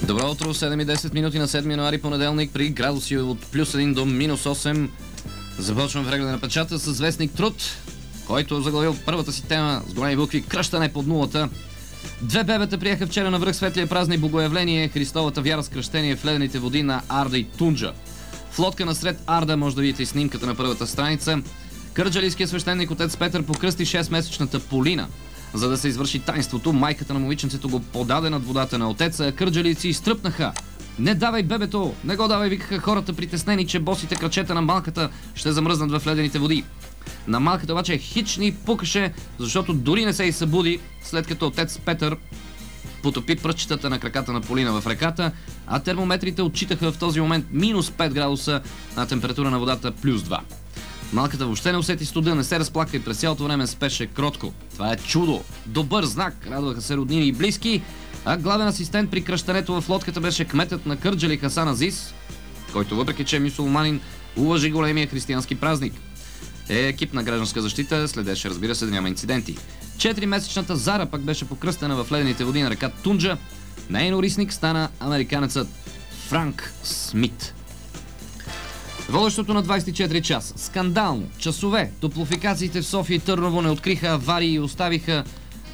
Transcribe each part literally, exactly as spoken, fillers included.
Добро утро, седем и десет минути на седми януари, понеделник, при градуси от плюс един до минус осем. Започвам прегледа на печата с вестник Труд, който е заглавил първата си тема с големи букви "Кръщане под нулата". Две бебета приеха вчера на връх светлия празник Богоявление, Христовата вяра с кръщение в ледените води на Арда и Тунджа. В лодка насред Арда може да видите и снимката на първата страница. Кърджалийският свещеник отец Петър покръсти шестмесечната Полина. За да се извърши таинството, майката на момиченцето го подаде над водата на отеца, а кърджалийци изтръпнаха. "Не давай бебето! Не го давай!" викаха хората, притеснени, че босите крачета на малката ще замръзнат в ледените води. На малката обаче хич ни пукаше, защото дори не се и събуди, след като отец Петър потопи пръстчетата на краката на Полина в реката, а термометрите отчитаха в този момент минус пет градуса, на температура на водата плюс два. Малката въобще не усети студа, не се разплака и през цялото време спеше кротко. Това е чудо! Добър знак! Радваха се роднини и близки, а главен асистент при кръщането в лодката беше кметът на Кърджали Хасан Азис, който въпреки че е мюсюлманин, уважи големия християнски празник. Е, екип на гражданска защита следеше, разбира се, да няма инциденти. Четиримесечната Зара пък беше покръстена в ледените води на река Тунджа. Нейн орисник стана американецът Франк Смит. Водещото на двадесет и четири часа. Скандално. Часове. Топлофикациите в София и Търново не откриха аварии и оставиха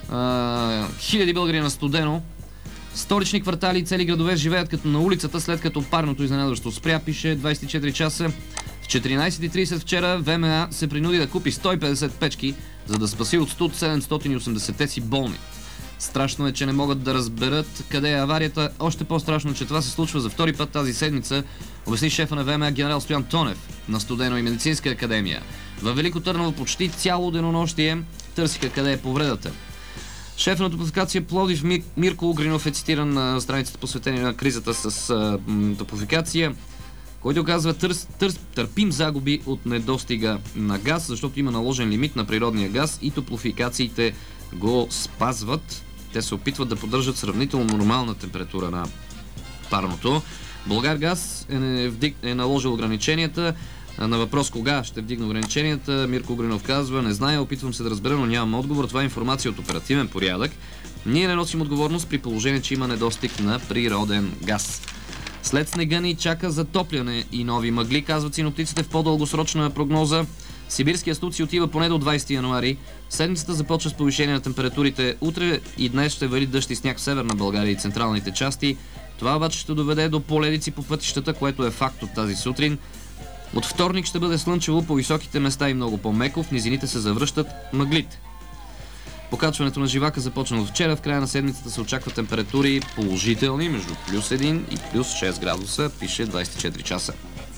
а, хиляди българи на студено. Столични квартали и цели градове живеят като на улицата, след като парното изненадващо спря, пише двадесет и четири часа. В четиринадесет и тридесет вчера ВМА се принуди да купи сто и петдесет печки, за да спаси от студ седемстотин и осемдесетте си болни. Страшно е, че не могат да разберат къде е аварията. Още по-страшно, че това се случва за втори път тази седмица, обясни шефа на ВМА генерал Стоян Тонев на Студено и медицинска академия. Във Велико Търново почти цяло денонощие търсиха къде е повредата. Шеф на топлофикация Пловдив Мирко Угринов е цитиран на страницата посветение на кризата с а, м, топлофикация, който казва: търс, търс, търпим загуби от недостига на газ, защото има наложен лимит на природния газ и топлофикациите го спазват. Те се опитват да поддържат сравнително нормална температура на парното. Булгаргаз е, вдиг... е наложил ограниченията. На въпрос кога ще вдигне ограниченията, Мирко Угринов казва: "Не зная, опитвам се да разбера, но нямам отговор. Това е информация от оперативен порядък. Ние не носим отговорност при положение, че има недостиг на природен газ." След снега ни чака затопляне и нови мъгли, казват синоптиците в по-дългосрочна прогноза. Сибирския студ си отива поне до двадесети януари. Седмицата започва с повишение на температурите. Утре и днес ще вали дъжд и сняг в северна България и централните части. Това обаче ще доведе до поледици по пътищата, което е факт от тази сутрин. От вторник ще бъде слънчево по високите места и много по-меко. В низините се завръщат мъглите. Покачването на живака започна от вчера. В края на седмицата се очаква температури положителни между плюс един и плюс шест градуса, пише двадесет и четири часа.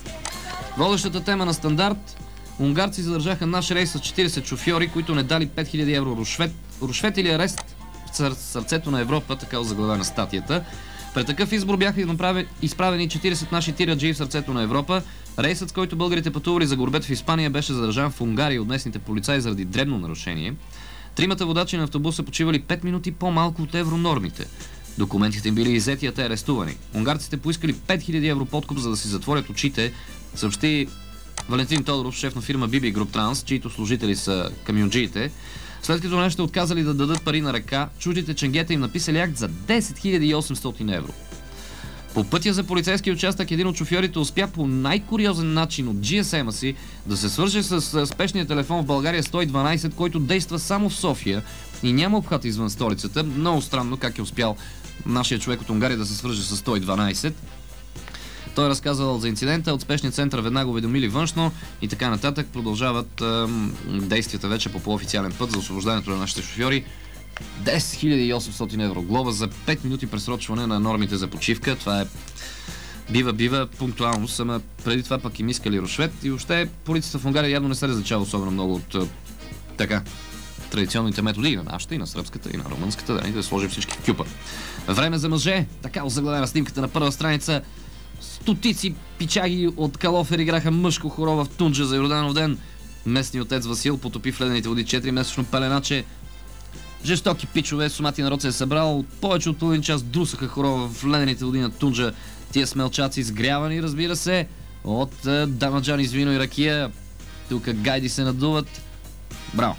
Водещата тема на Стандарт. Унгарци задържаха наш рейс с четиридесет шофьори, които не дали пет хиляди евро рушвет. Рушвет или арест в сърцето на Европа, така озаглавя на статията. Пред такъв избор бяха изправени четиридесет наши тираджии в сърцето на Европа. Рейсът, с който българите пътували за Горбет в Испания, беше задържан в Унгария от местните полицаи заради дребно нарушение. Тримата водачи на автобуса почивали пет минути по-малко от евронормите. Документите им били иззети, а те арестувани. Унгарците поискали пет хиляди евро подкуп, за да си затворят очите, съобщи Валентин Тодоров, шеф на фирма би би Group Trans, чието служители са камионджиите. След като нещо отказали да дадат пари на ръка, чуждите ченгета им написали акт за десет хиляди и осемстотин евро. По пътя за полицейски участък един от шофьорите успя по най-куриозен начин от джи ес ем-а си да се свърже с спешния телефон в България сто и дванадесет, който действа само в София и няма обхват извън столицата. Много странно как е успял нашия човек от Унгария да се свърже с сто и дванадесет. Той е разказал за инцидента, от спешния център веднага уведомили външно и така нататък. Продължават е, действията вече по по-официален път за освобождането на нашите шофьори. десет хиляди и осемстотин евро глоба за пет минути пресрочване на нормите за почивка. Това е бива, бива, пунктуално. Ама преди това пък им искали рушвет и въобще полицията в Унгария явно не се различава особено много от така традиционните методи и на нашата, и на сръбската, и на румънската, да, и да сложим всички в кюпа. Време за мъже, така озаглавена снимката на първа страница. Стотици пичаги от Калофер играха мъжко хоро в Тунджа за Йорданов ден. Местният отец Васил потопи в ледените води четиримесечно пеленаче. Жестоки пичове, сумати народ се е събрал. Повече от половин час друсаха хоро в ледените води на Тунджа. Тия смелчаци изгрявани, разбира се, от е, дамаджани с вино и ракия. Тук гайди се надуват. Браво!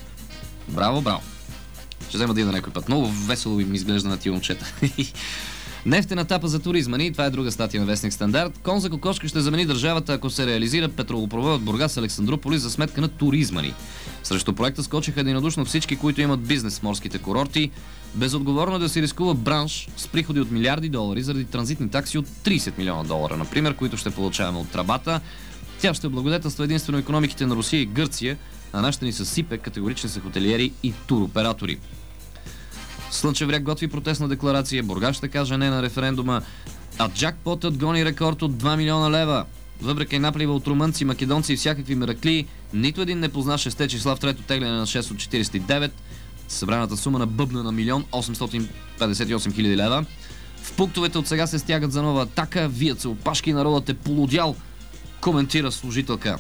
Браво, браво! Ще взема да ида някой път. Много весело им изглежда на тия момчета. Нефтена тапа за туризма ни, това е друга статия на Вестник Стандарт. Кон за кокошка ще замени държавата, ако се реализира петролопроводът Бургас Александруполис за сметка на туризма ни. Срещу проекта скочиха единодушно всички, които имат бизнес в морските курорти. Безотговорно да се рискува бранш с приходи от милиарди долари заради транзитни такси от трийсет милиона долара, например, които ще получаваме от трабата. Тя ще благодетелства единствено икономиките на Русия и Гърция, а нашите ни съсипе категорични са хотелиери и туроператори. Слънчев бряг готви протестна декларация, Бургас ще каже не на референдума, а джакпотът гони рекорд от два милиона лева. Въпреки наплива от румънци, македонци и всякакви меракли, нито един не позна шесте числа в трето тегляне на шест от четирийсет и девет. Събраната сума на бъбна на милион осемстотин петдесет и осем хиляди лева. В пунктовете от сега се стягат за нова атака, вият се опашки, народът е полудял, коментира служителка.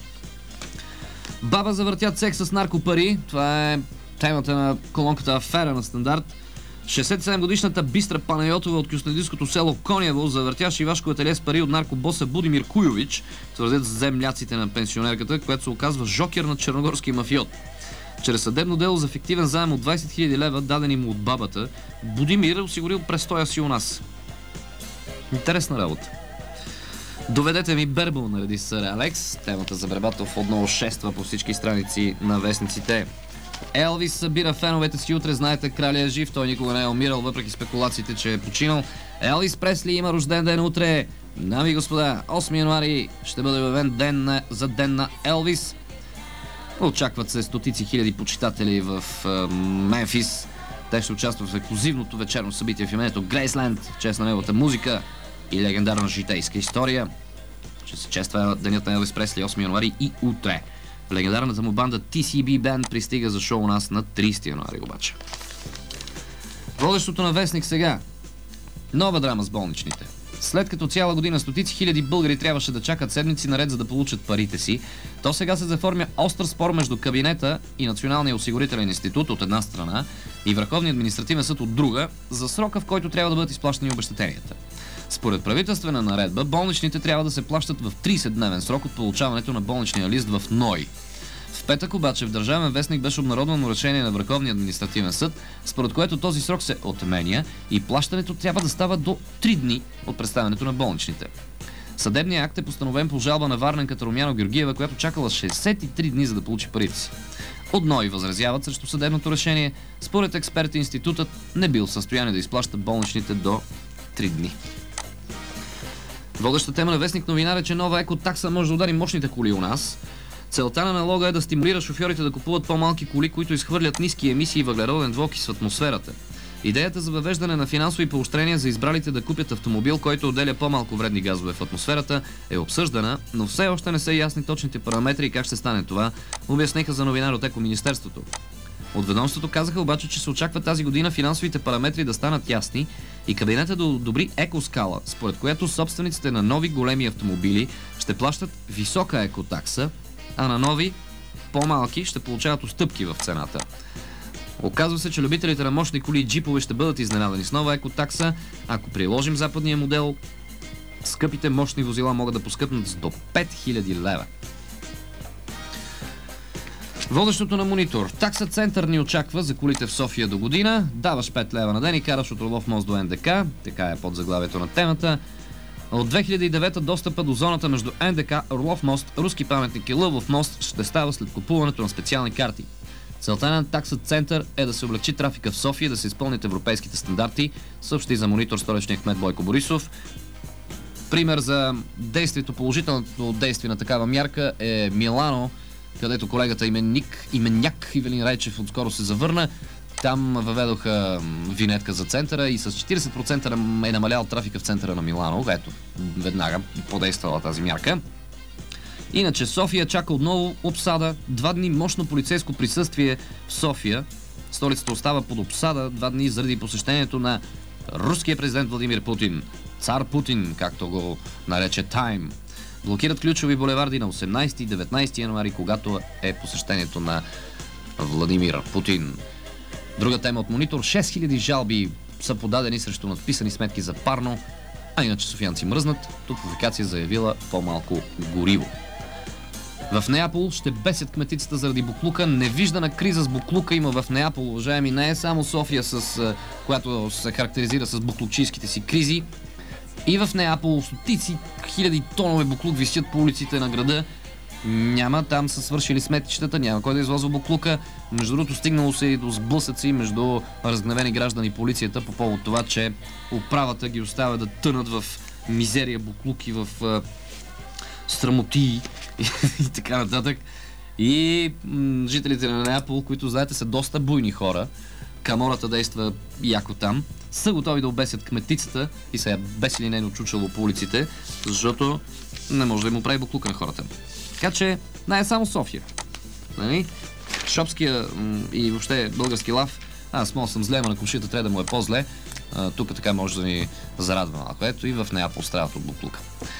Баба завъртят секс с наркопари. Това е темата на колонката Афера на Стандарт. шестдесет и седем годишната Бистра Панайотова от кюстендийското село Коняво завъртя шивашко ателие с пари от наркобоса Будимир Куйович, твърдят земляците на пенсионерката, която се оказва жокер на черногорски мафиот. Чрез съдебно дело за фиктивен заем от двайсет хиляди лева, дадени му от бабата, Будимир е осигурил престоя си у нас. Интересна работа. Доведете ми Бербо, нареди сър Алекс. Темата за Бербатов отново шества по всички страници на вестниците. Елвис събира феновете си утре, знаете, краля е жив, той никога не е умирал, въпреки спекулациите, че е починал. Елвис Пресли има рожден ден утре. Дами и господа, осми януари ще бъде обявен ден на, за ден на Елвис. Очакват се стотици хиляди почитатели в е, Мемфис. Те ще участват в ексклузивното вечерно събитие в името Грейсленд, в чест на неговата музика и легендарна житейска история. Ще се чества денят на Елвис Пресли осми януари и утре. Легендарната му банда Ти Си Би Band пристига за шоу у нас на трийсети януари обаче. Водещото на Вестник сега. Нова драма с болничните. След като цяла година стотици хиляди българи трябваше да чакат седмици наред, за да получат парите си, то сега се заформя остър спор между кабинета и Националния осигурителен институт от една страна и Върховния административен съд от друга за срока, в който трябва да бъдат изплащани обезщетенията. Според правителствена наредба, болничните трябва да се плащат в трийсетдневен срок от получаването на болничния лист в НОИ. В петък обаче в Държавен вестник беше обнародвано решение на Върховния административен съд, според което този срок се отменя и плащането трябва да става до три дни от представянето на болничните. Съдебният акт е постановен по жалба на варненката Румяна Георгиева, която чакала шейсет и три дни за да получи парите си. От НОИ възразяват срещу съдебното решение. Според експерти, институтът не бил в състояние да изплаща болничните до три дни. Водеща тема на Вестник новинар е, че нова екотакса може да удари мощните коли у нас. Целта на налога е да стимулира шофьорите да купуват по-малки коли, които изхвърлят ниски емисии въглероден двуокис в атмосферата. Идеята за въвеждане на финансови поощрения за избралите да купят автомобил, който отделя по-малко вредни газове в атмосферата, е обсъждана, но все още не са ясни точните параметри и как ще стане това, обясниха за новинар от Екоминистерството. От ведомството казаха обаче, че се очаква тази година финансовите параметри да станат ясни и кабинета да одобри екоскала, според която собствениците на нови големи автомобили ще плащат висока екотакса, а на нови, по-малки, ще получават отстъпки в цената. Оказва се, че любителите на мощни коли и джипове ще бъдат изненадани с нова екотакса. Ако приложим западния модел, скъпите мощни возила могат да поскъпнат с до пет хиляди лева. Водещото на Монитор. Такса Център ни очаква за колите в София до година. Даваш пет лева на ден и караш от Орлов мост до НДК. Така е под заглавието на темата. От две хиляди и девета достъпа до зоната между НДК, Орлов мост, Руски паметник и Лъвов мост ще става след купуването на специални карти. Целта на Такса Център е да се облегчи трафика в София, да се изпълнят европейските стандарти, съобщи за Монитор столичния кмет Бойко Борисов. Пример за действието, положителното действие на такава мярка е Милано, където колегата именник, именняк Ивелин Райчев отскоро се завърна. Там въведоха винетка за центъра и с четирийсет процента е намалял трафика в центъра на Милано. Ето, веднага подействала тази мярка. Иначе София чака отново обсада. Два дни мощно полицейско присъствие в София. Столицата остава под обсада два дни заради посещението на руския президент Владимир Путин. Цар Путин, както го нарече Тайм. Блокират ключови булеварди на осемнайсети и деветнайсети януари, когато е посещението на Владимир Путин. Друга тема от Монитор. шест хиляди жалби са подадени срещу надписани сметки за парно, а иначе софиянци мръзнат. Топлофикация заявила по-малко гориво. В Неапол ще бесят кметицата заради буклука. Невиждана криза с буклука има в Неапол, уважаеми. Не е само София, с която се характеризира с буклучийските си кризи. И в Неапол стотици хиляди тонове буклук висят по улиците на града. Няма, там са свършили сметищата, няма кой да извозва буклука. Между другото, стигнало се и до сблъсъци между разгневени граждани и полицията по повод това, че управата ги оставя да тънат в мизерия буклуки, в е, срамоти и, и така нататък. И м- жителите на Неапол, които, знаете, са доста буйни хора, камората действа яко там, са готови да обесят кметицата и са бесили нейно чучело по улиците, защото не може да им оправи буклука на хората. Така че, не е само София. Нали? Шопския м- и въобще български лав, аз мога съм зле, ама на комшията трябва да му е по-зле. Тук така може да ни зарадва малко. Ето и в Неапол страдат от буклука.